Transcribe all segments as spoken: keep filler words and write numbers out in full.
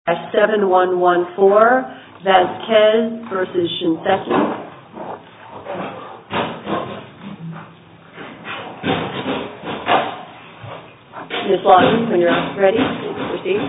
seven one one four, Vasquez versus Shinseki. Miz Lawton, when you're ready, please proceed.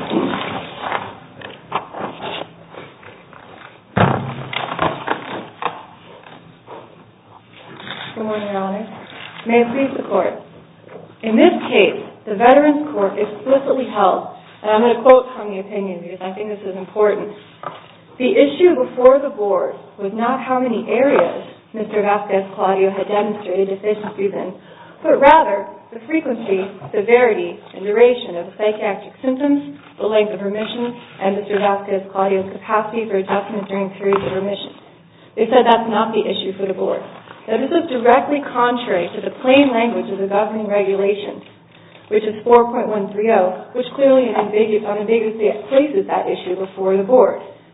Good morning, Your Honor. May it please the Court. In this case, the Veterans Court explicitly held, and I'm going to quote from the opinion because I think this is important, the issue before the Board was not how many areas Mister Vasquez-Claudio had demonstrated deficiencies in, but rather the frequency, severity, and duration of the psychiatric symptoms, the length of remission, and Mister Vasquez-Claudio's capacity for adjustment during periods of remission. They said that's not the issue for the Board. Now, this is directly contrary to the plain language of the governing regulations, which is four point one three zero, which clearly and unambiguously places that issue before the Board.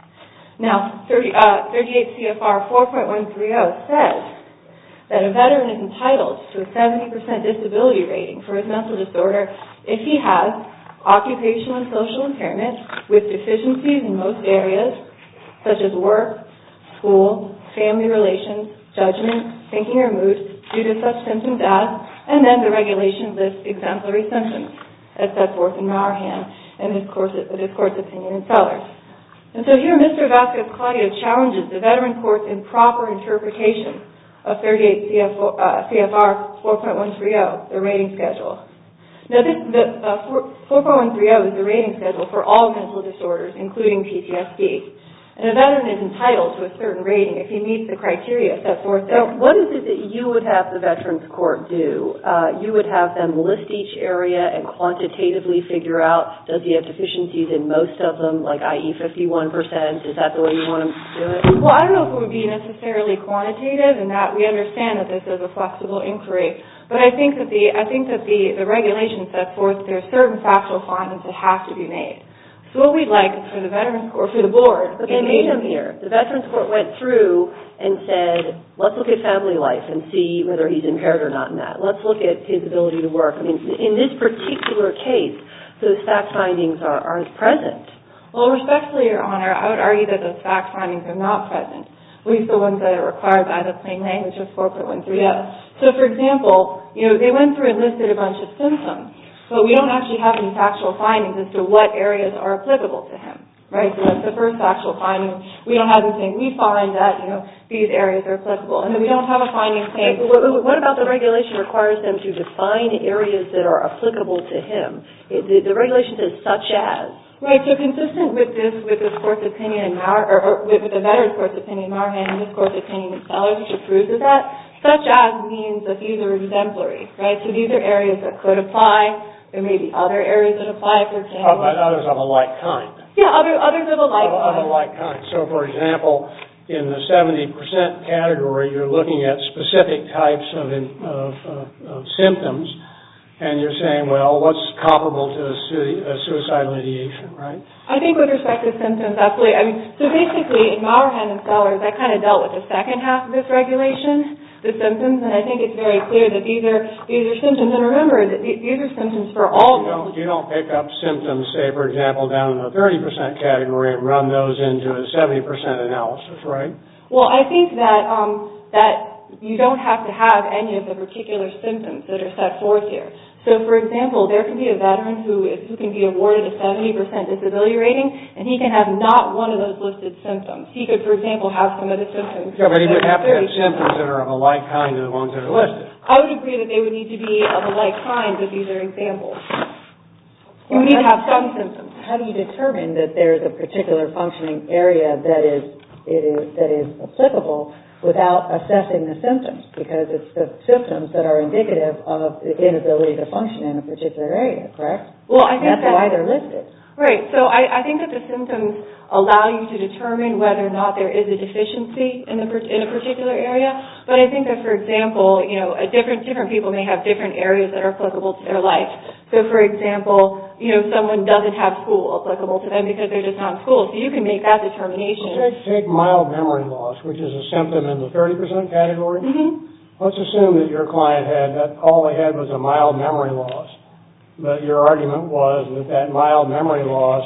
Now, thirty, uh, thirty-eight C F R four point one three zero says that a veteran is entitled to a seventy percent disability rating for his mental disorder if he has occupational and social impairment with deficiencies in most areas, such as work, school, family relations, judgment, thinking, or mood, due to such symptoms as, and then the regulation lists exemplary symptoms, as set forth in Maurhan and this, course, this Court's opinion in Sellers. And so here Mister Vasquez-Claudio challenges the Veteran Court's improper interpretation of thirty-eight C F R four point one three zero, the rating schedule. Now, this, the uh, four point one three zero is the rating schedule for all mental disorders, including P T S D. And a veteran is entitled to a certain rating if he meets the criteria set forth there. So what is it that you would have the Veterans Court do? Uh, you would have them list each area and quantitatively figure out, does he have deficiencies in most of them, like that is fifty-one percent? Is that the way you want to do it? Well, I don't know if it would be necessarily quantitative, and that we understand that this is a flexible inquiry. But I think that the I think that the, the regulation sets forth there are certain factual findings that have to be made. So what we'd like is for the Veterans Court, for the Board. But they made them here. The Veterans Court went through and said, let's look at family life and see whether he's impaired or not in that. Let's look at his ability to work. I mean, in this particular case, those fact findings are, aren't present. Well, respectfully, Your Honor, I would argue that those fact findings are not present, at least the ones that are required by the plain language of four point one three zero. So, for example, you know, they went through and listed a bunch of symptoms, but we don't actually have any factual findings as to what areas are applicable to him, right? So that's the first factual finding. We don't have anything. We find that, you know, these areas are applicable. And then we don't have a finding saying... What about the regulation requires them to define areas that are applicable to him? It, the, the regulation says such as... Right, so consistent with this with this Court's opinion in Mar, or, or with, with the Veterans Court's opinion in Maurhan and this Court's opinion in Sellers, which approves of that, such as means that these are exemplary, right? So these are areas that could apply. There may be other areas that apply, for example. Oh, but others of a like kind. Yeah, other, others of a like of, kind. Of a like kind. So, for example, in the seventy percent category, you're looking at specific types of, of, of, of symptoms, and you're saying, well, what's comparable to a, su- a suicidal ideation, right? I think with respect to symptoms, absolutely. I mean, so basically, in Maurhan and Sellers, that kind of dealt with the second half of this regulation, the symptoms, and I think it's very clear that these are these are symptoms. And remember, that these are symptoms for all. You don't, you don't pick up symptoms, say, for example, down in the thirty percent category and run those into a seventy percent analysis, right? Well, I think that um, that you don't have to have any of the particular symptoms that are set forth here. So, for example, there can be a veteran who is, who can be awarded a seventy percent disability rating, and he can have not one of those listed symptoms. He could, for example, have some of the symptoms. Yeah, but he would have to have symptoms that are of a like kind to the ones that are listed. I would agree that they would need to be of a like kind, but these are examples. You would need to have some symptoms. How do you determine that there's a particular functioning area that is, it is that is applicable without assessing the symptoms, because it's the symptoms that are indicative of the inability to function in a particular area, correct? Well, I think that's that, why they're listed. Right. So I, I think that the symptoms allow you to determine whether or not there is a deficiency in the in a particular area. But I think that, for example, you know, a different different people may have different areas that are applicable to their life. So, for example, you know, someone doesn't have school applicable to them because they're just not in school. So you can make that determination. Well, take, take mild memory loss, which is a symptom in the thirty percent category. Mm-hmm. Let's assume that your client had that all they had was a mild memory loss. But your argument was that that mild memory loss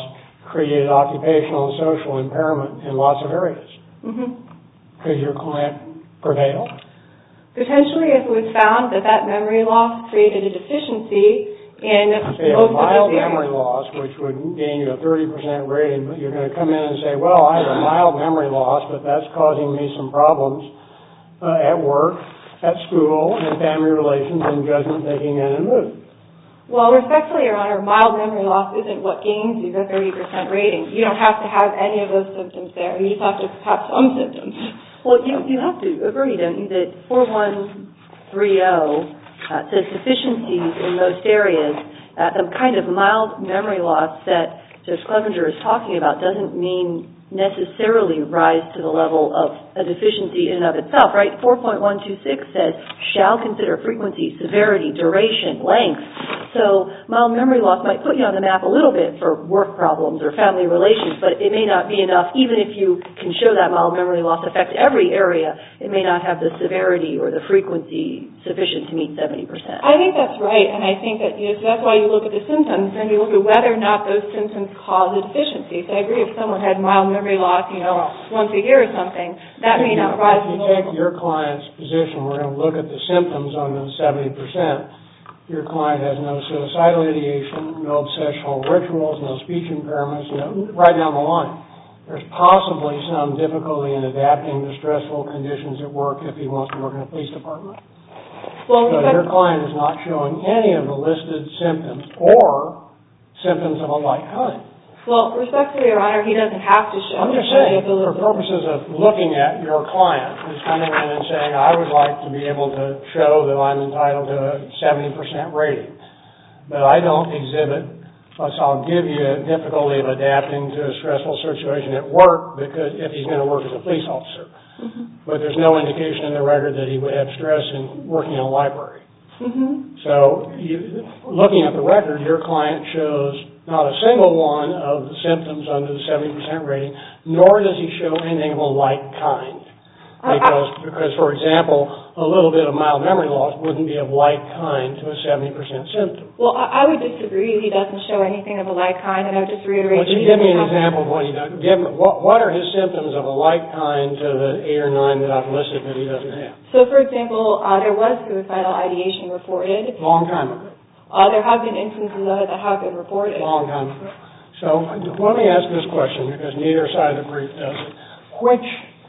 created occupational and social impairment in lots of areas. Mm-hmm. Could your client prevail? Potentially, if it was found that that memory loss created a deficiency in say most a mild of the memory loss, which would gain you a thirty percent rating, but you're going to come in and say, well, I have a mild memory loss, but that's causing me some problems uh, at work, at school, and family relations, and judgment making and in mood. Well, respectfully, Your Honor, mild memory loss isn't what gains you the thirty percent rating. You don't have to have any of those symptoms there. You just have to have some symptoms. Well, you, you have to agree, don't you, that four one three zero uh, says deficiencies in most areas. Uh, the kind of mild memory loss that Judge Clevenger is talking about doesn't mean necessarily rise to the level of a deficiency in and of itself, right? four point one two six says, shall consider frequency, severity, duration, length. So mild memory loss might put you on the map a little bit for work problems or family relations, but it may not be enough. Even if you can show that mild memory loss affects every area, it may not have the severity or the frequency sufficient to meet seventy percent. I think that's right, and I think that you know, so that's why you look at the symptoms, and you look at whether or not those symptoms cause a deficiency. So I agree if someone had mild memory loss, you know, once a year or something, that may not rise to the level. If you take your client's position, we're going to look at the symptoms on the seventy percent. Your client has no suicidal ideation, no obsessional rituals, no speech impairments, no, right down the line. There's possibly some difficulty in adapting to stressful conditions at work if he wants to work in a police department. Well, so your client is not showing any of the listed symptoms or symptoms of a like kind. Well, respectfully, Your Honor, he doesn't have to show. I'm just saying, for purposes of looking at your client who's coming in and saying, I would like to be able to show that I'm entitled to a seventy percent rating, but I don't exhibit, so I'll give you a difficulty of adapting to a stressful situation at work because if he's going to work as a police officer. Mm-hmm. But there's no indication in the record that he would have stress in working in a library. Mm-hmm. So you, looking at the record, your client shows not a single one of the symptoms under the seventy percent rating, nor does he show anything of a like kind. Because, because, for example, a little bit of mild memory loss wouldn't be of like kind to a seventy percent symptom. Well, I, I would disagree. He doesn't show anything of a like kind, and I would just reiterate. Would you give me an example of what he does? Give me, what, what are his symptoms of a like kind to the eight or nine that I've listed that he doesn't have? So, for example, uh, there was suicidal ideation reported. Long time ago. Uh, there have been instances of it that have been reported. Long time ago. So let me ask this question, because neither side of the brief does it. Which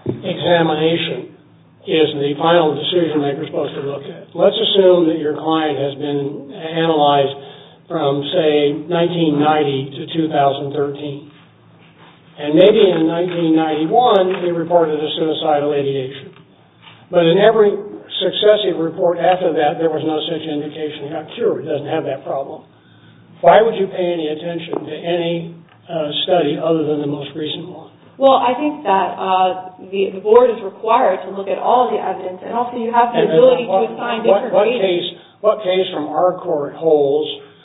examination is the final decision maker supposed to look at? Let's assume that your client has been analyzed from, say, nineteen ninety to two thousand thirteen. And maybe in nineteen ninety-one, he reported a suicidal ideation. But in every successive report after that, there was no such indication. He got cured. He doesn't have that problem. Why would you pay any attention to any uh, study other than the most recent one? Well, I think that uh, the, the board is required to look at all the evidence, and also you have the and ability what, to assign what, different what ratings. case, what case from our court holds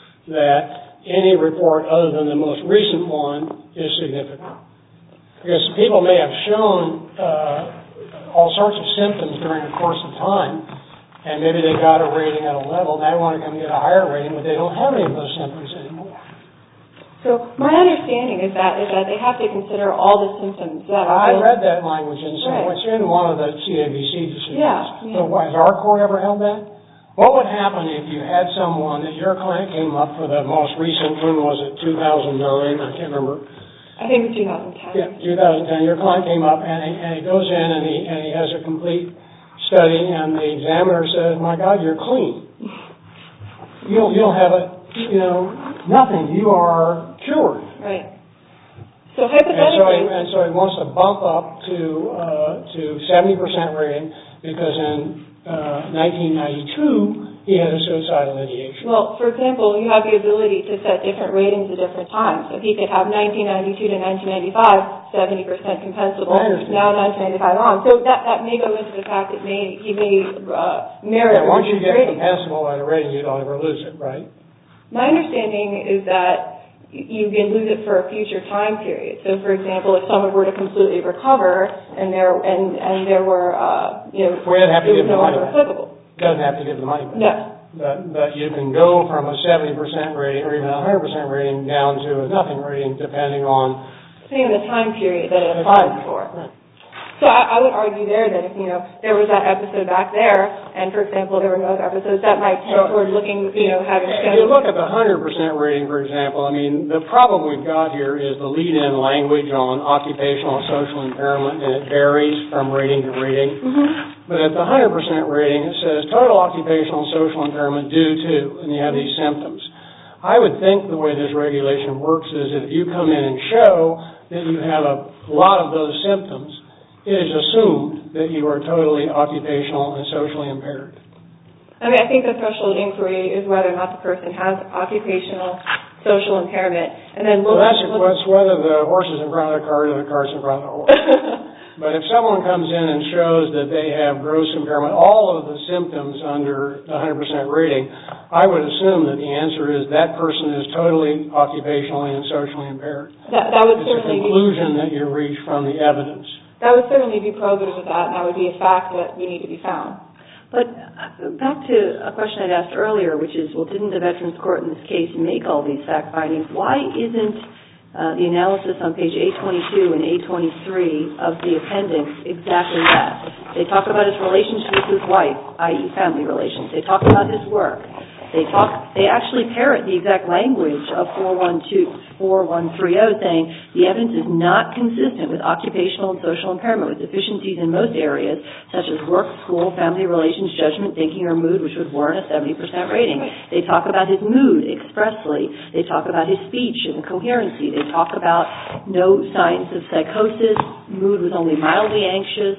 that any report other than the most recent one is significant? Because people may have shown uh, all sorts of symptoms during the course of time, and maybe they got a rating at a level, and they want to come get a higher rating, but they don't have any of those symptoms anymore. So my understanding is that is that they have to consider all the symptoms that are. I read that language in some, right. It's in one of the C A B C decisions. Yeah, yeah. So has our court ever held that? What would happen if you had someone that your client came up for the most recent one, was it two thousand nine? I can't remember. I think it's two thousand ten. Yeah, two thousand ten. Your client came up and he, and he goes in and he and he has a complete study, and the examiner says, "My God, you're clean. You don't you don't have a you know nothing. You are cured." Right. So hypothetically, and so he, and so he wants to bump up to uh, to seventy percent rating because in uh, nineteen ninety-two. He had a suicidal ideation. Well, for example, you have the ability to set different ratings at different times. So he could have nineteen ninety-two to nineteen ninety-five, seventy percent compensable, now nineteen ninety-five on. So that, that may go into the fact that may, he may uh, merit yeah, once you get rating. compensable at a rating, you don't ever lose it, right? My understanding is that you can lose it for a future time period. So, for example, if someone were to completely recover and there and and there were, uh, you know, well, have to it give was no the money longer back. applicable. Doesn't have to give the money back. No. That, that you can go from a seventy percent rating or even a one hundred percent rating down to a nothing rating depending on... Depending on the time period that it applies for. Right. So I, I would argue there that if, you know, there was that episode back there, and for example, there were no other episodes, that might tend so, toward looking, you know, having... If you look at the one hundred percent rating, for example, I mean, the problem we've got here is the lead-in language on occupational and social impairment, and it varies from rating to rating. Mm-hmm. But at the one hundred percent rating, it says total occupational and social impairment due to, and you have these symptoms. I would think the way this regulation works is that if you come in and show that you have a lot of those symptoms, it is assumed that you are totally occupational and socially impaired. I mean, I think the threshold inquiry is whether or not the person has occupational social impairment, and then look... Well, that's, look, that's whether the horse is in front of the cart or the cart's in front of the horse. But if someone comes in and shows that they have gross impairment, all of the symptoms under the one hundred percent rating, I would assume that the answer is that person is totally occupationally and socially impaired. That, that would it's certainly a conclusion be, that you reach from the evidence. That would certainly be probative of that, and that would be a fact that we need to be found. But back to a question I'd asked earlier, which is, well, didn't the Veterans Court in this case make all these fact findings? Why isn't uh, the analysis on page eight twenty-two and eight twenty-three of the appendix exactly that? They talk about his relationship with his wife, that is family relations. They talk about his work. They talk. They actually parrot the exact language of four one three zero, saying the evidence is not consistent with occupational and social impairment, with deficiencies in most areas, such as work, school, family relations, judgment, thinking, or mood, which would warrant a seventy percent rating. They talk about his mood expressly. They talk about his speech and coherency. They talk about no signs of psychosis. Mood was only mildly anxious.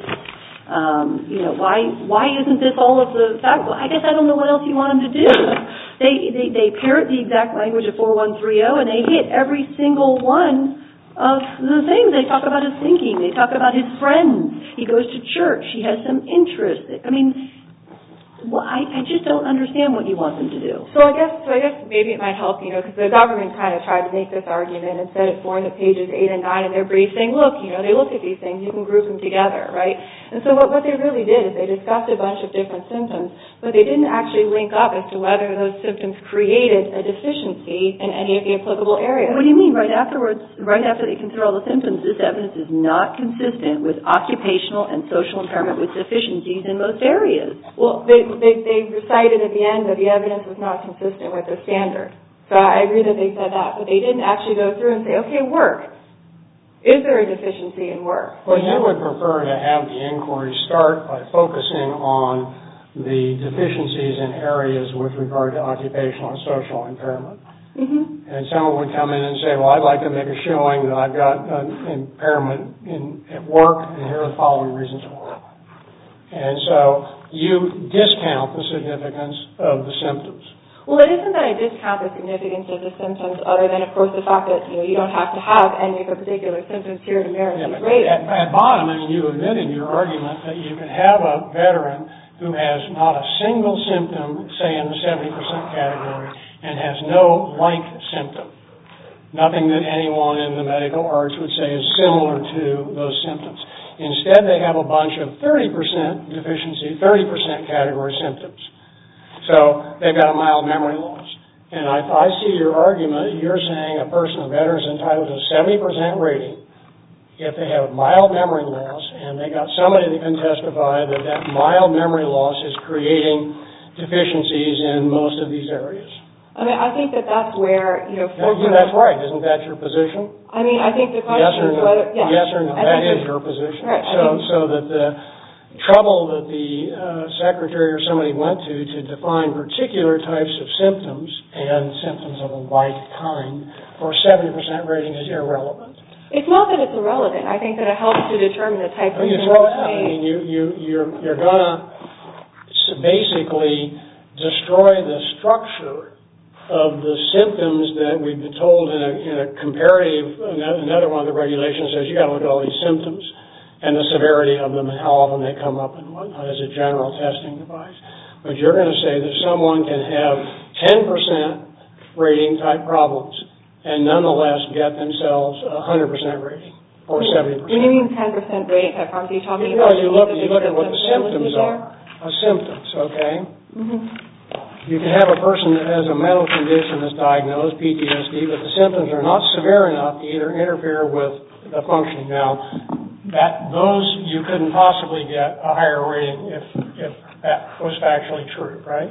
Um, you know, why why isn't this all of the fact? Well, I guess I don't know what else you want them to do. they, they they parrot the exact language of four one three zero, and they hit every single one of the things. They talk about his thinking. They talk about his friends. He goes to church. He has some interest. I mean, well, I, I just don't understand what you want them to do. So I guess so I guess maybe it might help, you know, because the government kind of tried to make this argument and said it for the pages eight and nine in their brief, saying, look, you know, they looked at these things, you can group them together, right? And so what, what they really did is they discussed a bunch of different symptoms, but they didn't actually link up as to whether those symptoms created a deficiency in any of the applicable areas. What do you mean? Right afterwards, right after they consider all the symptoms, this evidence is not consistent with occupational and social impairment with deficiencies in most areas. Well, they They, they recited at the end that the evidence was not consistent with the standard. So I agree that they said that, but they didn't actually go through and say, okay, work. Is there a deficiency in work? Well, you would prefer to have the inquiry start by focusing on the deficiencies in areas with regard to occupational and social impairment. Mm-hmm. And someone would come in and say, well, I'd like to make a showing that I've got an impairment in, at work, and here are the following reasons why. And so you discount the significance of the symptoms. Well, it isn't that I discount the significance of the symptoms, other than, of course, the fact that, you know, you don't have to have any of the particular symptoms here to merit yeah, these ratings. At, at bottom, I mean, you admit in your argument that you can have a veteran who has not a single symptom, say in the seventy percent category, and has no like symptom. Nothing that anyone in the medical arts would say is similar to those symptoms. Instead, they have a bunch of thirty percent deficiency, thirty percent category symptoms. So they've got a mild memory loss. And I, I see your argument. You're saying a person, a veteran, is entitled to a seventy percent rating if they have mild memory loss, and they got somebody that can testify that that mild memory loss is creating deficiencies in most of these areas. I mean, I think that that's where, you know... That, yeah, that's right. Isn't that your position? I mean, I think the question yes or is no? whether... Yes, yes or no. I that is your position. Right, so, so that the trouble that the uh, secretary or somebody went to to define particular types of symptoms and symptoms of a like kind for a seventy percent rating is irrelevant. It's not that it's irrelevant. I think that it helps to determine the type well, of you symptoms. Throw it out. I mean, you, you, you're, you're going to basically destroy the structure of the symptoms that we've been told in a, in a comparative, another one of the regulations says you've got to look at all these symptoms and the severity of them and how often they come up and whatnot as a general testing device. But you're going to say that someone can have ten percent rating type problems and nonetheless get themselves a one hundred percent rating or seventy percent. When you mean ten percent rating type problems, are you talking you about... Know, you look, you look at what the symptoms are. Uh, symptoms, okay? Mm-hmm. you can have a person that has a mental condition that's diagnosed, P T S D, but the symptoms are not severe enough to either interfere with the functioning. Now, that those you couldn't possibly get a higher rating if if that was actually true, right?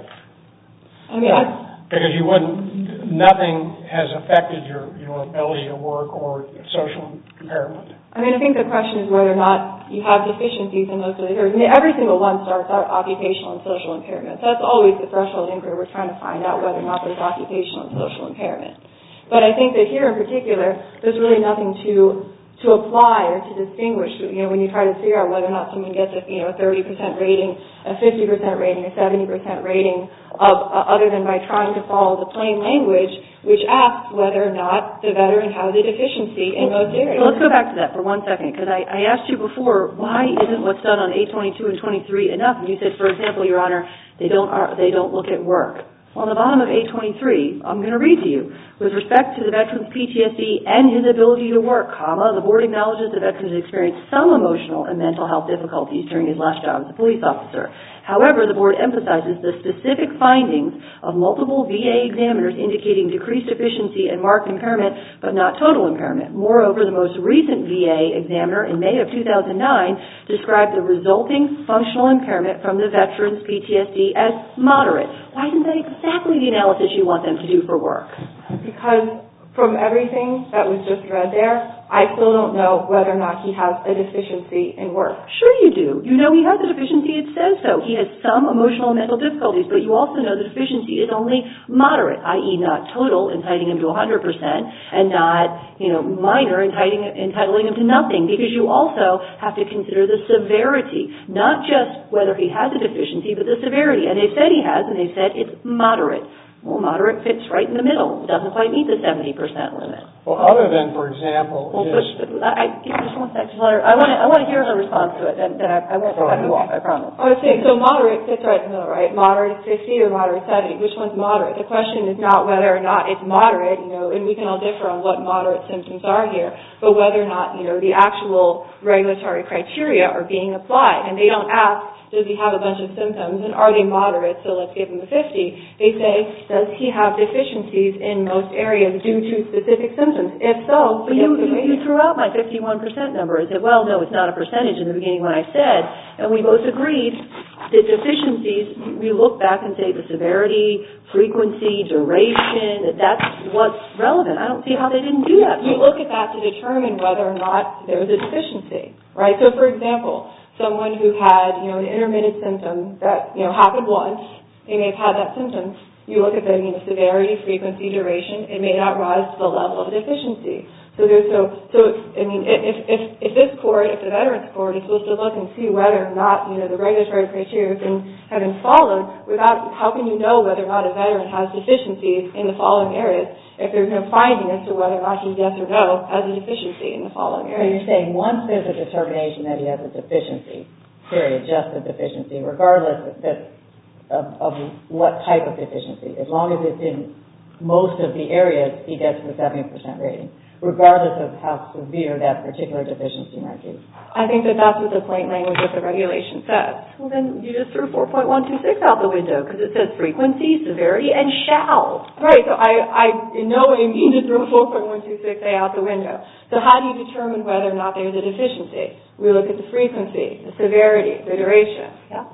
I mean, I, because you wouldn't, nothing has affected your, your ability to work or social impairment. I mean, I think the question is whether or not you have deficiencies in most of the areas. I mean, every single one starts out occupational and social impairment. That's always the threshold inquiry. We're trying to find out whether or not there's occupational and social impairment. But I think that here in particular, there's really nothing to to apply or to distinguish. You know, when you try to figure out whether or not someone gets a you know a thirty percent rating, a fifty percent rating, a seventy percent rating, of uh, other than by trying to follow the plain language, which asks whether or not the veteran has a deficiency in most areas. Well, let's go back to that for one second, because I, I asked you before, why isn't what's done on eight twenty-two and twenty-three enough? And you said, for example, Your Honor, they don't are, they don't look at work. Well, on the bottom of eight twenty-three, I'm going to read to you. With respect to the veteran's P T S D and his ability to work, comma, the board acknowledges the veteran has experienced some emotional and mental health difficulties during his last job as a police officer. However, the board emphasizes the specific findings of multiple V A examiners indicating decreased efficiency and marked impairment, but not total impairment. Moreover, the most recent V A examiner in May of two thousand nine described the resulting functional impairment from the veteran's P T S D as moderate. Why isn't that exactly the analysis you want them to do for work? Because from everything that was just read there, I still don't know whether or not he has a deficiency in work. Sure you do. You know he has a deficiency. It says so. He has some emotional and mental difficulties, but you also know the deficiency is only moderate, that is not total, entitling him to one hundred percent, and not, you know, minor, entitling, entitling him to nothing, because you also have to consider the severity, not just whether he has a deficiency, but the severity. And they've said he has, and they've said it's moderate. Well, moderate fits right in the middle. It doesn't quite meet the seventy percent limit. Well, other than, for example, well, is... but, but I, I just want to I want to, I want to hear her response to it, and then I, I won't cut you off, I promise. I was saying, so moderate fits right in the middle, right? Moderate fifty or moderate seventy. Which one's moderate? The question is not whether or not it's moderate, you know, and we can all differ on what moderate symptoms are here, but whether or not, you know, the actual regulatory criteria are being applied. And they don't ask, does he have a bunch of symptoms, and are they moderate, so let's give him a fifty. They say, does he have deficiencies in most areas due to specific symptoms? If so, but you, you, you threw out my fifty-one percent number and said, well, no, it's not a percentage in the beginning when I said, and we both agreed that deficiencies, we look back and say the severity, frequency, duration, that that's what's relevant. I don't see how they didn't do that. You look at that to determine whether or not there's a deficiency, right? So, for example, someone who had, you know, an intermittent symptom that, you know, happened once, they may have had that symptom. You look at the, you know, severity, frequency, duration, it may not rise to the level of deficiency. So there's so, so, I mean, if, if, if this court, if the Veterans Court is supposed to look and see whether or not, you know, the regulatory criteria have been, have been followed, without, how can you know whether or not a veteran has deficiencies in the following areas if there's no finding as to whether or not he, yes or no, has a deficiency in the following areas? So you're saying once there's a determination that he has a deficiency, period, just a deficiency, regardless of, of, of what type of deficiency, as long as it's in most of the areas, he gets the seventy percent rating, regardless of how severe that particular deficiency might be. I think that that's what the plain language of the regulation says. Well, then you just threw four point one two six out the window, because it says frequency, severity, and shall. Right, so I, I in no way mean to throw four point one two six A out the window. So how do you determine whether or not there's a deficiency? We look at the frequency, the severity, the duration. Yeah.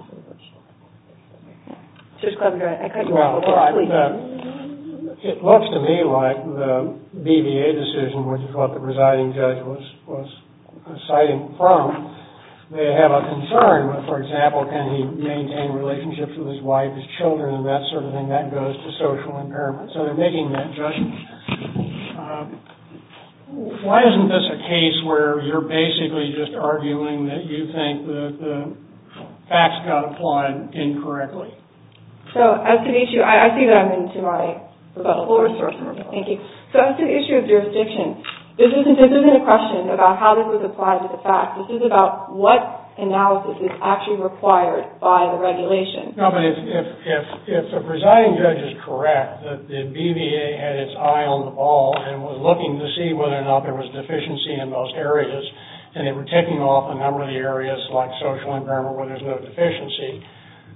Judge Clevenger, I cut you well, off. Okay, right, please. Uh, it looks to me like the B V A decision, which is what the presiding judge was, was citing from, they have a concern with, for example, can he maintain relationships with his wife, his children, and that sort of thing. That goes to social impairment. So they're making that judgment. Uh, why isn't this a case where you're basically just arguing that you think that the facts got applied incorrectly? So as to the issue, I, I see that I'm into my rebuttal. Full resource. Thank you. So as to the issue of jurisdiction, this isn't, this isn't a question about how this was applied to the facts. This is about what analysis is actually required by the regulation. No, but if, if, if, if the presiding judge is correct that the B V A had its eye on the ball and was looking to see whether or not there was deficiency in most areas, and they were taking off a number of the areas like social impairment where there's no deficiency,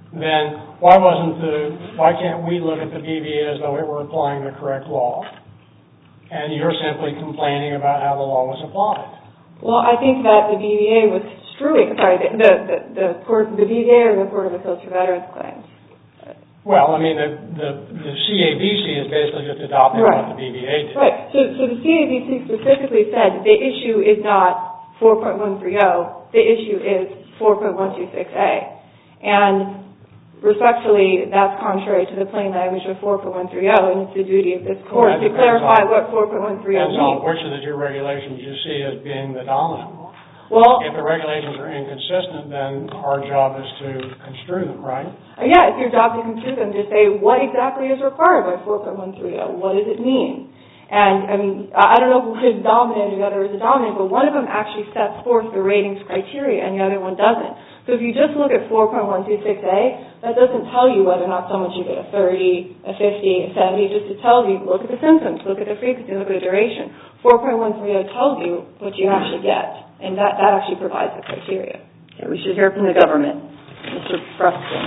then why wasn't the, why can't we look at the B V A as though it were applying the correct law? And you're simply complaining about how the law was applied. Well, I think that the B V A was construing, sorry, the, the, the, the, court, the B V A or the Court of Appeals for Veterans Claims. Well, I mean, the, the, the C A V C is basically just adopting right. what the B V A did. Right. So, so the C A V C specifically said the issue is not four point one three zero, the issue is four point one two six A. And respectfully, that's contrary to the plain language of four point one three zero, and it's the duty of this court well, to clarify on, what four point one three zero means. Depends on which of the two regulations you see as being the dominant one. Well, if the regulations are inconsistent, then our job is to construe them, right? Yeah, it's your job to construe them, to say what exactly is required by four point one three zero. What does it mean? And, I mean, I don't know what is dominant or the other is a dominant, but one of them actually sets forth the ratings criteria and the other one doesn't. So if you just look at four point one two six A, that doesn't tell you whether or not someone should get a thirty, a fifty, a seventy. Just it tells you, look at the symptoms, look at the frequency, look at the duration. four point one three zero tells you what you actually get, and that, that actually provides the criteria. Okay, we should hear from the government. Mister Preston.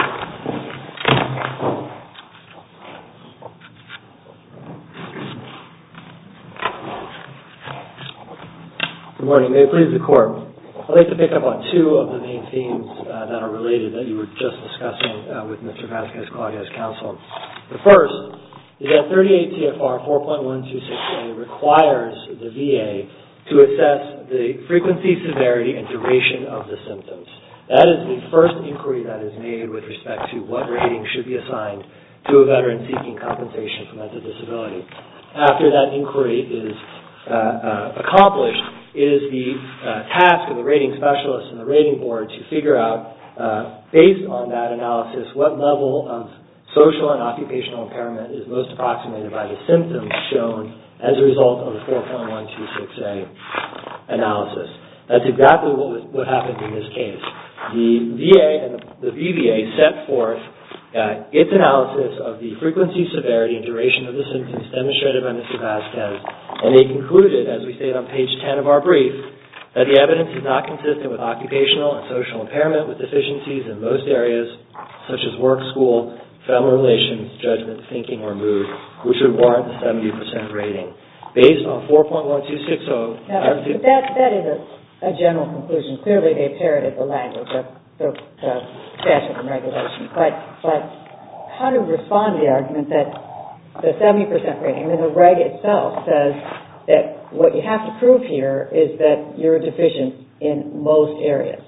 Good morning. May it please the Court. I'd like to pick up on two of the main themes uh, that are related that you were just discussing uh, with Mister Vasquez-Claudio's counsel. The first is that thirty-eight T F R four point one two six A requires the V A to assess the frequency, severity, and duration of the symptoms. That is the first inquiry that is made with respect to what rating should be assigned to a veteran seeking compensation for mental disability. After that inquiry is uh, uh, accomplished, it is the uh, task of the rating specialist and the rating board to figure out, uh, based on that analysis, what level of social and occupational impairment is most approximated by the symptoms shown as a result of the four point one two six A analysis. That's exactly what was, what happened in this case. The V A and the, the V V A set forth uh, its analysis of the frequency, severity, and duration of the symptoms demonstrated by Mister Vasquez, and they concluded, as we stated on page ten of our brief, that the evidence is not consistent with occupational and social impairment with deficiencies in most areas, such as work, school, family relations, judgment, thinking, or mood, which would warrant a seventy percent rating. Based on four point one two six zero... Now, but that, that is a, a general conclusion. Clearly, they parroted the language of the, the statute and regulation. But, but how to respond to the argument that the seventy percent rating, I mean, the reg itself says that what you have to prove here is that you're deficient in most areas.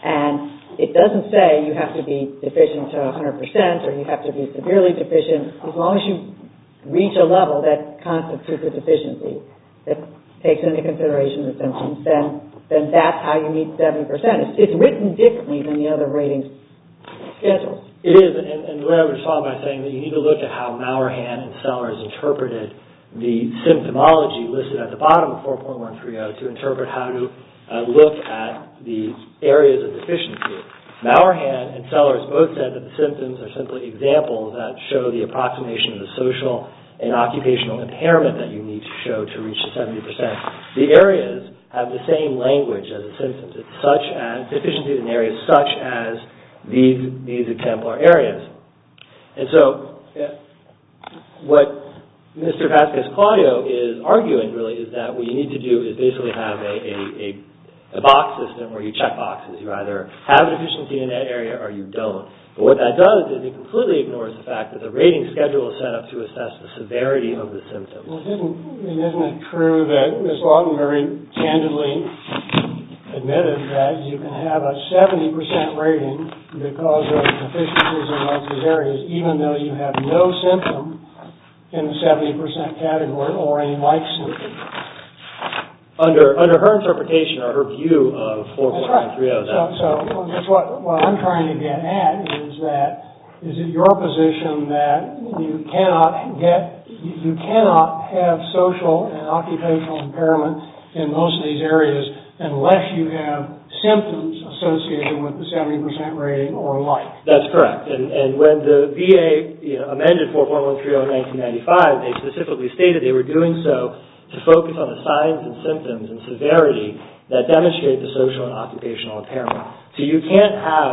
And it doesn't say you have to be deficient to one hundred percent or you have to be severely deficient. As long as you reach a level that constitutes a deficiency that takes into consideration the symptoms, then, then that's how you meet seventy percent. It's, it's written differently than the other ratings schedules. It is, and, and the way I would respond by saying that you need to look at how Mauerhan and Sellers interpreted the symptomology listed at the bottom of four point one three zero to interpret how to uh, look at the areas of deficiency. Mauerhan and Sellers both said that the symptoms are simply examples that show the approximation of the social and occupational impairment that you need to show to reach the seventy percent. The areas have the same language as the symptoms. It's such as deficiencies in areas such as these these exemplar areas. And so uh, what Mister Vasquez-Claudio is arguing really is that what you need to do is basically have a, a, a, a box system where you check boxes. You either have a deficiency in that area or you don't. But what that does is it completely ignores the fact that the rating schedule is set up to assess the severity of the symptoms. Well, isn't, isn't it true that Miz Lawton very candidly admitted that you can have a seventy percent rating because of deficiencies in those areas, even though you have no symptom in the seventy percent category or any like symptom? Under under her interpretation or her view of four point one three zero, right. so, so that's what, what I'm trying to get at is that is it your position that you cannot get you cannot have social and occupational impairment in most of these areas unless you have symptoms associated with the seventy percent rating or like? That's correct. And and when the V A you know, amended four point one three zero in nineteen ninety-five, they specifically stated they were doing so to focus on the signs and symptoms and severity that demonstrate the social and occupational impairment. So you can't have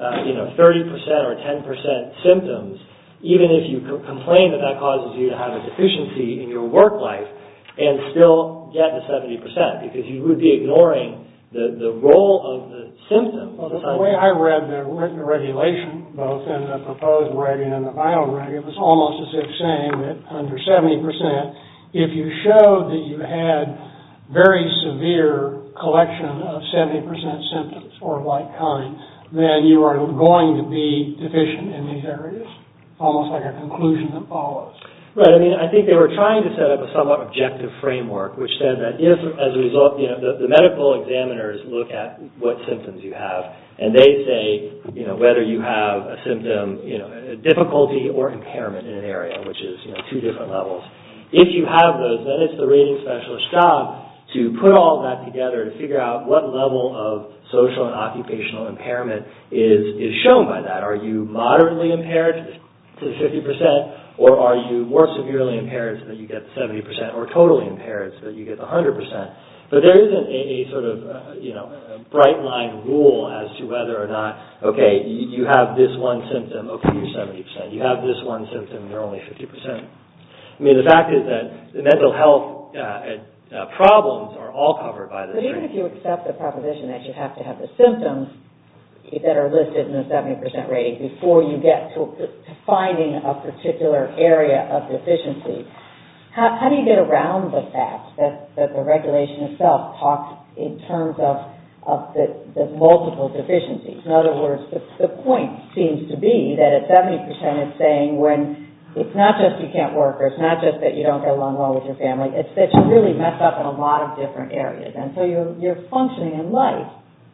uh, you know, thirty percent or ten percent symptoms, even if you co- complain that that causes you to have a deficiency in your work life, and still get the seventy percent, because you would be ignoring the, the role of the symptom. Well, the, the way I read the written regulation, both in the proposed reg and in the final reg, it was almost as if saying that under seventy percent, if you showed that you had very severe collection of seventy percent symptoms or like kind, then you are going to be deficient in these areas. Almost like a conclusion that follows. Right. I mean, I think they were trying to set up a somewhat objective framework, which said that if, as a result, you know, the, the medical examiners look at what symptoms you have, and they say, you know, whether you have a symptom, you know, a difficulty or impairment in an area, which is, you know, two different levels. If you have those, then it's the rating specialist's job to put all that together to figure out what level of social and occupational impairment is is shown by that. Are you moderately impaired to the fifty percent? Or are you more severely impaired so that you get the seventy percent, or totally impaired so that you get the one hundred percent? But there isn't a, a sort of, uh, you know, a bright line rule as to whether or not, okay, you, you have this one symptom, okay, you're seventy percent. You have this one symptom, you're only fifty percent. I mean, the fact is that the mental health uh, uh, problems are all covered by this. But even if you accept the proposition that you have to have the symptoms that are listed in the seventy percent rating before you get to, to finding a particular area of deficiency, how, how do you get around the fact that, that the regulation itself talks in terms of, of the, the multiple deficiencies? In other words, the, the point seems to be that at seventy percent it's saying when it's not just you can't work, or it's not just that you don't get along well with your family, it's that you really mess up in a lot of different areas. And so your, your functioning in life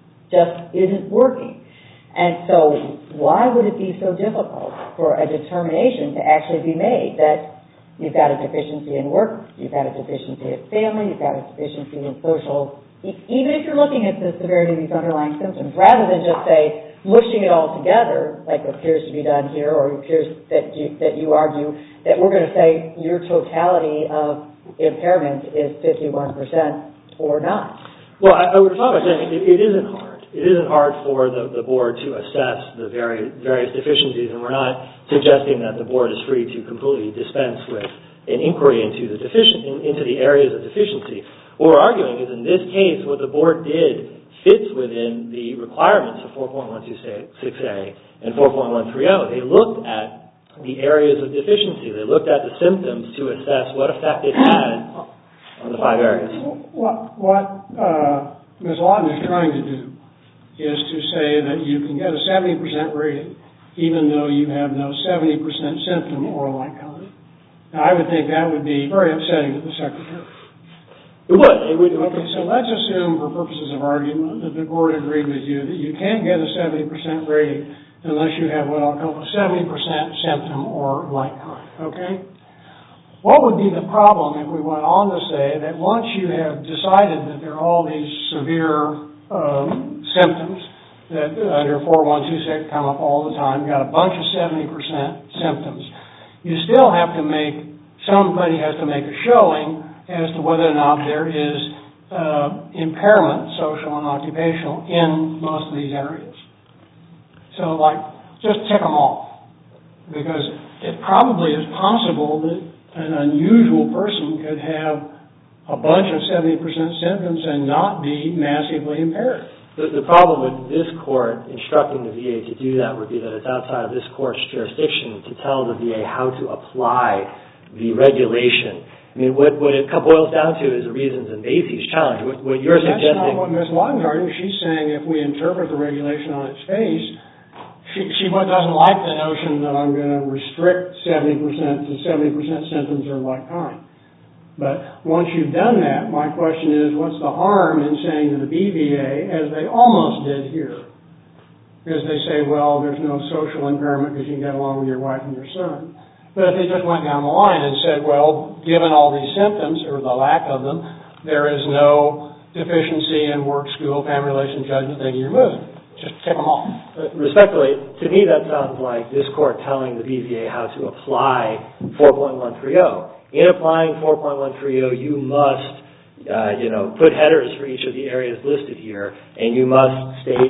just isn't working. And so why would it be so difficult for a determination to actually be made that you've got a deficiency in work, you've got a deficiency in family, you've got a deficiency in social, even if you're looking at the severity of these underlying symptoms, rather than just say, mushing it all together, like appears to be done here, or appears that you, that you argue that we're going to say your totality of impairment is fifty-one percent or not. Well, I, I would talk about saying it, it isn't hard. It isn't hard for the, the board to assess the various, various deficiencies, and we're not suggesting that the board is free to completely dispense with an inquiry into the deficient, into the areas of deficiency. What we're arguing is in this case, what the board did fits within the requirements of four point one two six A and four point one three zero. They looked at the areas of deficiency. They looked at the symptoms to assess what effect it had on the five areas. What, what uh, Miz Lawton is trying to do is to say that you can get a seventy percent rating even though you have no seventy percent symptom or like kind. Now, I would think that would be very upsetting to the Secretary. It would. It would. It would okay, so let's assume for purposes of argument that the board agreed with you that you can't get a seventy percent rating unless you have what I'll call a seventy percent symptom or like kind, okay? What would be the problem if we went on to say that once you have decided that there are all these severe um, symptoms that under four one two six come up all the time, got a bunch of seventy percent symptoms, you still have to make, somebody has to make a showing as to whether or not there is uh, impairment, social and occupational, in most of these areas. So, like, just tick them off. Because it probably is possible that an unusual person could have a bunch of seventy percent symptoms and not be massively impaired. The, the problem with this court instructing the V A to do that would be that it's outside of this court's jurisdiction to tell the V A how to apply the regulation. I mean, what, what it boils down to is the reasons and bases challenge. What, what you're That's suggesting... That's not what Miz Lawton's arguing. She's saying if we interpret the regulation on its face, she, she doesn't like the notion that I'm going to restrict seventy percent to seventy percent symptoms or like kind. But once you've done that, my question is, what's the harm in saying to the B V A, as they almost did here, because they say, well, there's no social impairment because you can get along with your wife and your son. But if they just went down the line and said, well, given all these symptoms, or the lack of them, there is no deficiency in work, school, family relation, judgment, then you're moving. Just tick them off. Respectfully, to me that sounds like this court telling the B V A how to apply four point one three zero. In applying four point one three zero, you must, uh, you know, put headers for each of the areas listed here, and you must state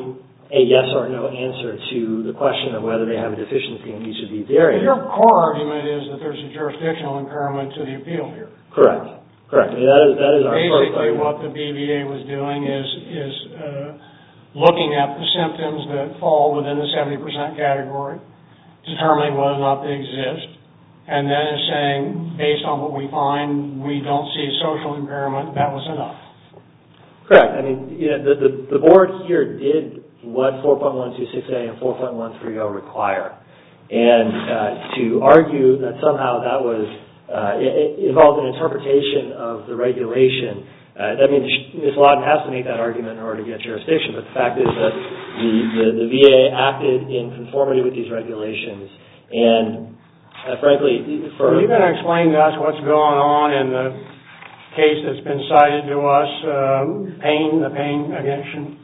a yes or no answer to the question of whether they have a deficiency in each of these areas. Your core argument is that there's a jurisdictional impairment to the appeal here. Correct. Correct. I mean, that is, that is our first Basically, argument. what the B V A was doing is is uh, looking at the symptoms that fall within the seventy percent category, determining whether or not they exist, and then is saying, based on what we find, we don't see a social impairment. That was enough. Correct. I mean, you know, the, the, the board here did what four point one two six A and four point one three zero require. And uh, to argue that somehow that was uh, it, it involved an interpretation of the regulation, uh, that means Miz Lawton has to make that argument in order to get jurisdiction. But the fact is that the, the, the V A acted in conformity with these regulations. And uh, frankly, for... Are you going to explain to us what's going on in the case that's been cited to us, uh, Payne, the Payne against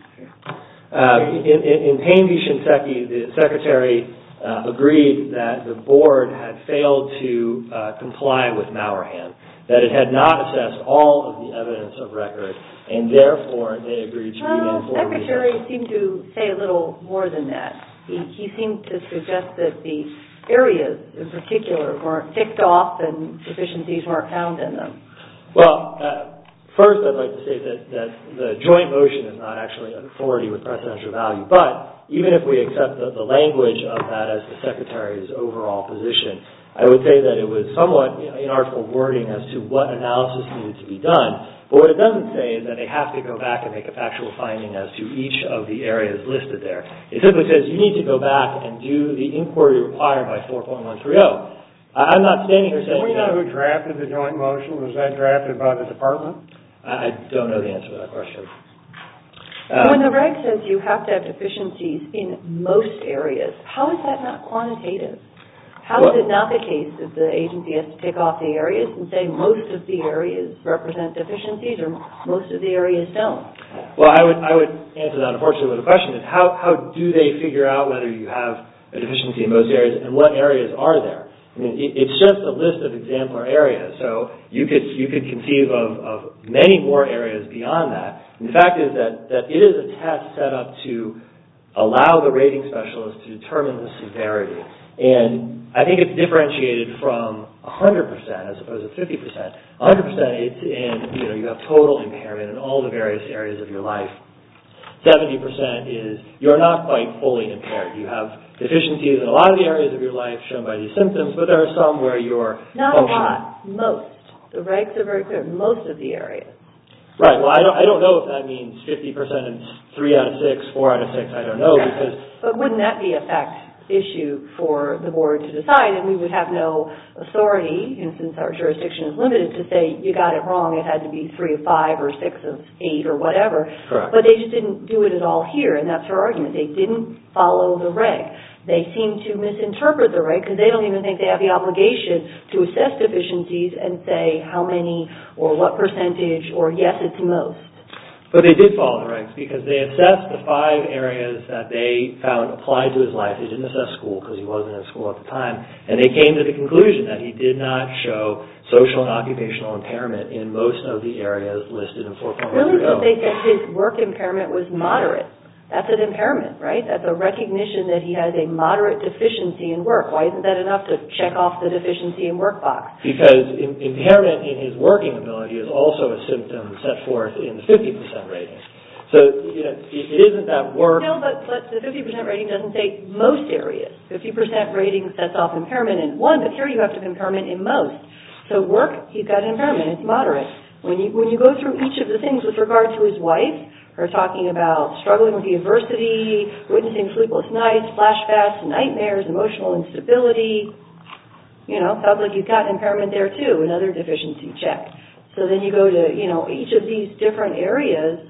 uh, in, in, in Payne v. Shinseki, the Secretary uh, agreed that the board had failed to uh, comply with Mowerhand, that it had not assessed all of the evidence of record, and therefore they agreed to remand for the Secretary seemed to say a little more than that. He, he seemed to suggest that the areas in particular weren't ticked off and deficiencies weren't found in them. Well, uh, first I'd like to say that, that the joint motion is not actually an authority with precedential value, but even if we accept the, the language of that as the Secretary's overall position, I would say that it was somewhat inartful wording as to what analysis needed to be done. But what it doesn't say is that they have to go back and make a factual finding as to each of the areas listed there. It simply says you need to go back and do the inquiry required by four point one three zero. I'm not standing here saying... Do we know who drafted the joint motion? Was that drafted by the department? I don't know the answer to that question. Um, when the reg says you have to have deficiencies in most areas, how is that not quantitative? How well, is it not the case that the agency has to tick off the areas and say most of the areas represent deficiencies or most of the areas don't? Well, I would I would answer that, unfortunately, with a question is how, how do they figure out whether you have a deficiency in most areas and what areas are there? I mean, it's just a list of exemplar areas, so you could you could conceive of, of many more areas beyond that. And the fact is that, that it is a test set up to allow the rating specialist to determine the severity. And I think it's differentiated from one hundred percent as opposed to fifty percent. one hundred percent it's in, you know, you have total impairment in all the various areas of your life. seventy percent is you're not quite fully impaired. You have deficiencies in a lot of the areas of your life shown by these symptoms, but there are some where you're not a lot, most. The regs are very clear, most of the areas. Right. Well, I don't, I don't know if that means fifty percent and three out of six, four out of six. I don't know because. But wouldn't that be a fact issue for the board to decide? And we would have no authority, and since our jurisdiction is limited, to say you got it wrong. It had to be three of five or six of eight or whatever. Correct. But they just didn't do it at all here, and that's her argument. They didn't follow the reg. They seem to misinterpret the reg because they don't even think they have the obligation to assess deficiencies and say how many or what percentage or yes, it's most. But they did follow the regs because they assessed the five areas that they found applied to his life. They didn't assess school because he wasn't in school at the time. And they came to the conclusion that he did not show social and occupational impairment in most of the areas listed in four point one three zero. Really, they said his work impairment was moderate. That's an impairment, right? That's a recognition that he has a moderate deficiency in work. Why isn't that enough to check off the deficiency in work box? Because in, impairment in his working ability is also a symptom set forth in the fifty percent rating. So, you know, it, it isn't that work... No, but, but the fifty percent rating doesn't say most areas. fifty percent rating sets off impairment in one, but here you have to have impairment in most. So work, he's got an impairment. It's moderate. When you, when you go through each of the things with regard to his wife, her talking about struggling with the adversity, witnessing sleepless nights, flashbacks, nightmares, emotional instability. You know, sounds like you've got impairment there too, another deficiency check. So then you go to, you know, each of these different areas,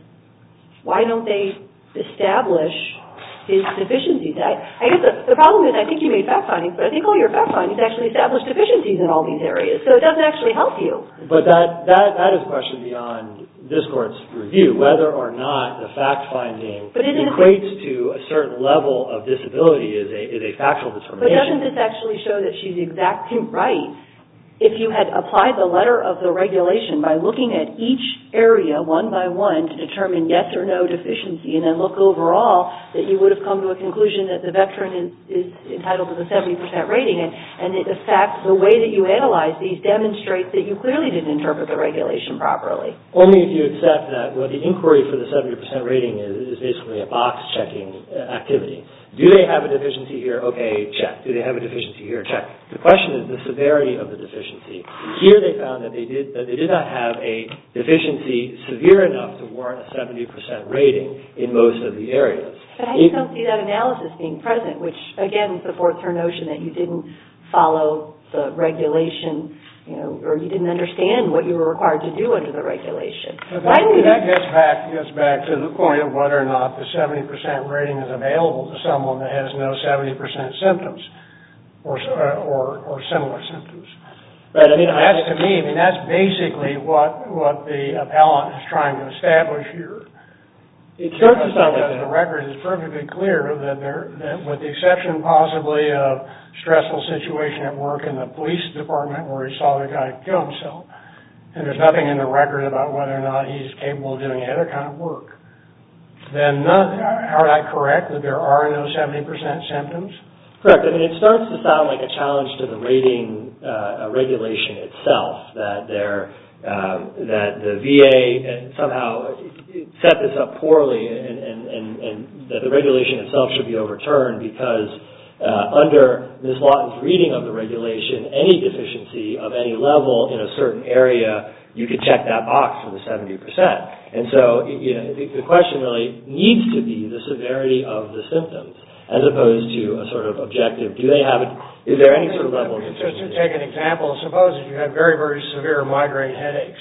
why don't they establish his deficiencies? I, I guess the, the problem is I think you made fact findings, but I think all your fact findings actually established deficiencies in all these areas. So it doesn't actually help you. But that, that, that is a question beyond this court's review, whether or not the fact finding equates to a certain level of disability is a, is a factual determination. But doesn't this actually show that she's exactly right if you had applied the letter of the regulation by looking at each area one by one to determine yes or no deficiency and then look overall, that you would have come to a conclusion that the veteran is, is entitled to the seventy percent rating. And, and the fact, the way that you analyze these demonstrates that you clearly didn't interpret the regulation properly. Only if you accept that what the inquiry for the seventy percent rating is, is basically a box-checking activity. Do they have a deficiency here? Okay, check. Do they have a deficiency here? Check. The question is the severity of the deficiency. Here they found that they did that they did not have a deficiency severe enough to warrant a seventy percent rating in most of the areas. But I just don't see that analysis being present, which again supports her notion that you didn't follow the regulation, you know, or you didn't understand what you were required to do under the regulation. Why that, that gets back gets back to the point of whether or not the seventy percent rating is available to someone that has no seventy percent symptoms or or, or similar symptoms. Right. I mean, that's to me. I mean, that's basically what what the appellant is trying to establish here. It starts to sound like the record is perfectly clear that there, that with the exception possibly of stressful situation at work in the police department where he saw the guy kill himself, and there's nothing in the record about whether or not he's capable of doing any other kind of work, then none, are I correct that there are no seventy percent symptoms? Correct. I mean, it starts to sound like a challenge to the rating uh, regulation itself, that there um, that the V A somehow set this up poorly, and, and, and, and that the regulation itself should be overturned because uh, under Miz Lawton's reading of the regulation, any deficiency of any level in a certain area, you could check that box for the seventy percent. And so, you know, the, the question really needs to be the severity of the symptoms, as opposed to a sort of objective. Do they have it? Is there any sort of level of Just to take an example, suppose if you had very, very severe migraine headaches,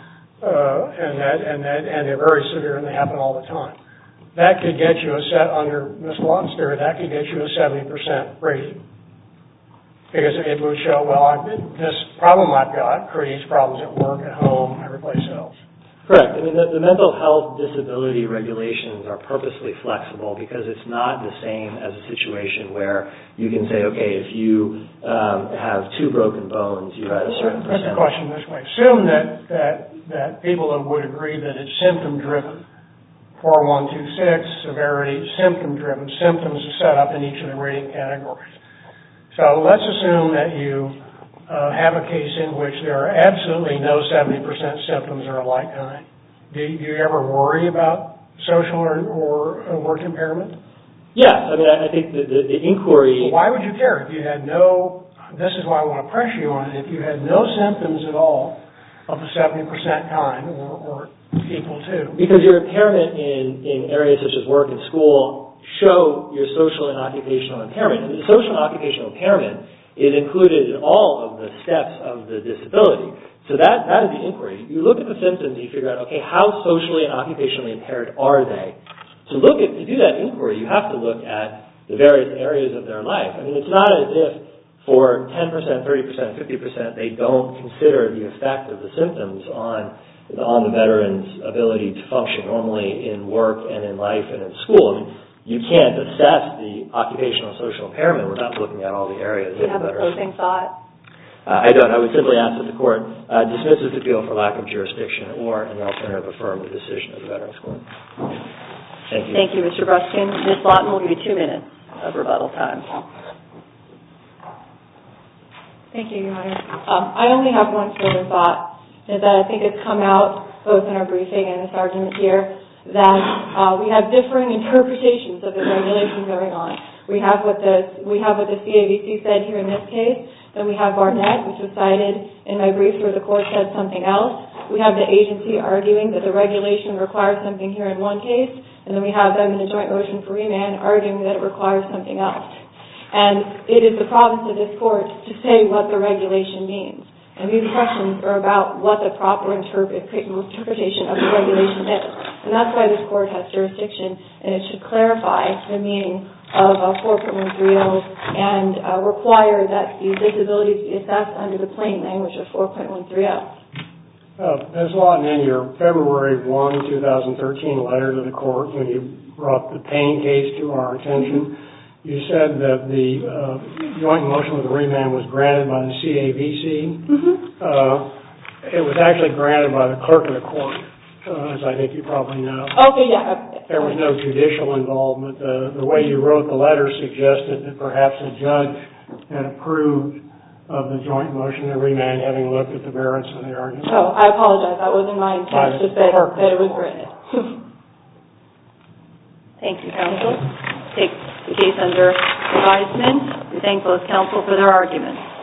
uh, and that and that and they're very severe and they happen all the time, that could get you a set under Miz Lawton's theory. That could get you a seventy percent rating because it would show, well, I've been, this problem I've got creates problems at work, at home, every place else. Correct. I mean, the, the mental health disability regulations are purposely flexible because it's not the same as a situation where you can say, okay, if you um, have two broken bones, you're at a certain percent. Put the question this way. Assume that, that, that people would agree that it's symptom-driven. four one two six, severity, symptom-driven. Symptoms are set up in each of the rating categories. So let's assume that you Uh, have a case in which there are absolutely no seventy percent symptoms or a like kind. Do you, do you ever worry about social or, or uh, work impairment? Yes. I mean, I, I think the, the, the inquiry... Well, why would you care if you had no... This is why I want to pressure you on it. If you had no symptoms at all of the seventy percent kind or, or equal to... Because your impairment in, in areas such as work and school show your social and occupational impairment. And the social and occupational impairment is included in all of the steps of the disability. So that, that is the inquiry. You look at the symptoms and you figure out, okay, how socially and occupationally impaired are they? To look at, to do that inquiry, you have to look at the various areas of their life. I mean, it's not as if for ten percent, thirty percent, fifty percent, they don't consider the effect of the symptoms on, on the veteran's ability to function normally in work and in life and in school. I mean, you can't assess the occupational and social impairment without looking at all the areas. Do you have a closing thought? Uh, I don't. I would simply ask that the court uh, dismiss this appeal for lack of jurisdiction or, in the alternative, affirm the decision of the Veterans Court. Thank you. Thank you, Mister Bruskin. Miz Lawton will give you two minutes of rebuttal time. Thank you, Your Honor. Um, I only have one further thought, is that I think it's come out both in our briefing and this argument here that uh, we have differing interpretations of the regulations going on. We have what the we have what the C A V C said here in this case. Then we have Barnett, which was cited in my brief where the court said something else. We have the agency arguing that the regulation requires something here in one case, and then we have them in a joint motion for remand arguing that it requires something else. And it is the province of this court to say what the regulation means. And these questions are about what the proper interpretation of the regulation is. And that's why this court has jurisdiction, and it should clarify the meaning of uh, four point one three zero and uh, require that these disabilities be assessed under the plain language of four point one three zero. Uh, Miz Lawton, in your February first, twenty thirteen letter to the court when you brought the Payne case to our attention, you said that the uh, joint motion with the remand was granted by the C A V C. Mm-hmm. Uh, it was actually granted by the clerk of the court, uh, as I think you probably know. Okay, yeah. There was no judicial involvement. The, the way you wrote the letter suggested that perhaps a judge had approved of the joint motion to remand, having looked at the merits of the argument. Oh, I apologize. That wasn't my intent to say that it was granted. Thank you, counsel. Take the case under advisement. We thank both counsel for their arguments.